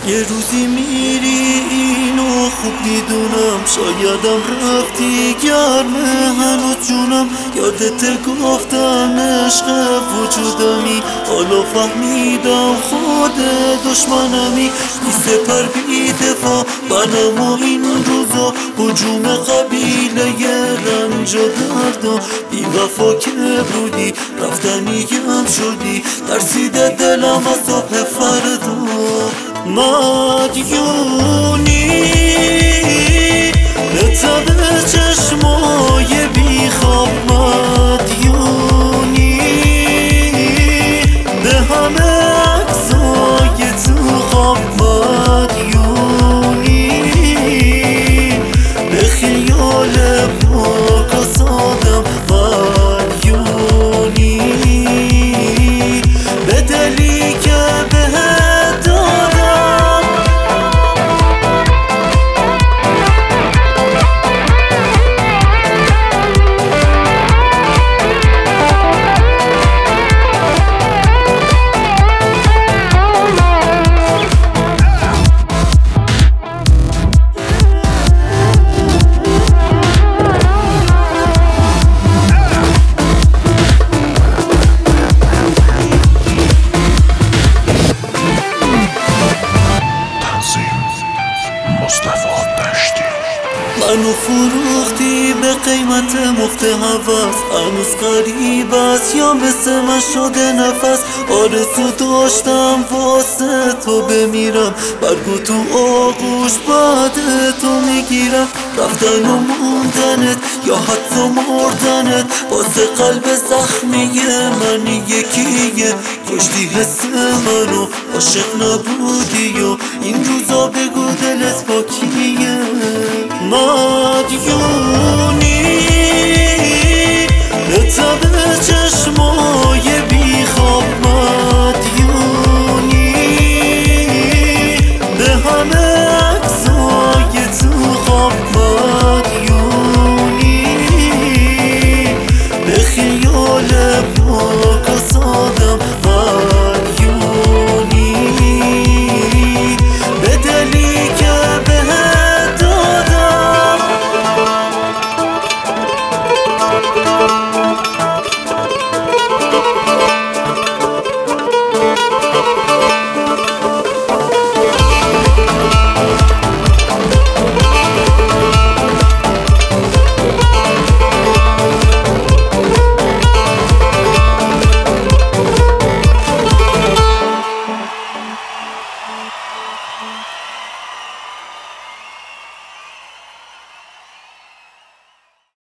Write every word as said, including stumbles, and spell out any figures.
یه روزی میری اینو خوب میدونم، شایدم رفتی گرمه هنوز جونم. یادت گفتم عشق وجودمی، حالا فهمیدم خود دشمنمی. بی سپر بی دفاع منم و این روزا، هجوم قبیله رنج و دردا. بی وفا که بودی رفتنیم شدی، ترسیده دلم از صبح فردا. مدیونی به تب چشمای بیخواب، مدیونی به همه عکسای تو خواب، مدیونی به خیال پاک و سادم، مدیونی به دلی که بهت دادم. منو فروختی به قیمت مفت هوس، هنوز غریب است یا مثل من شده نفس. آرزو داشتم واسه تو بمیرم، برگو تو آغوش بعد تو میگیرم. رفتن و موندنت یا حتی مردنت واسه قلب زخمی من یکیه. کشتی حس منو، عاشق نبودی و این روزا بگو دلت با کیه. مدیونی به تب چشمای بیخواب، مدیونی به همه عکسای تو خواب، مدیونی به خیال پاک و سادم.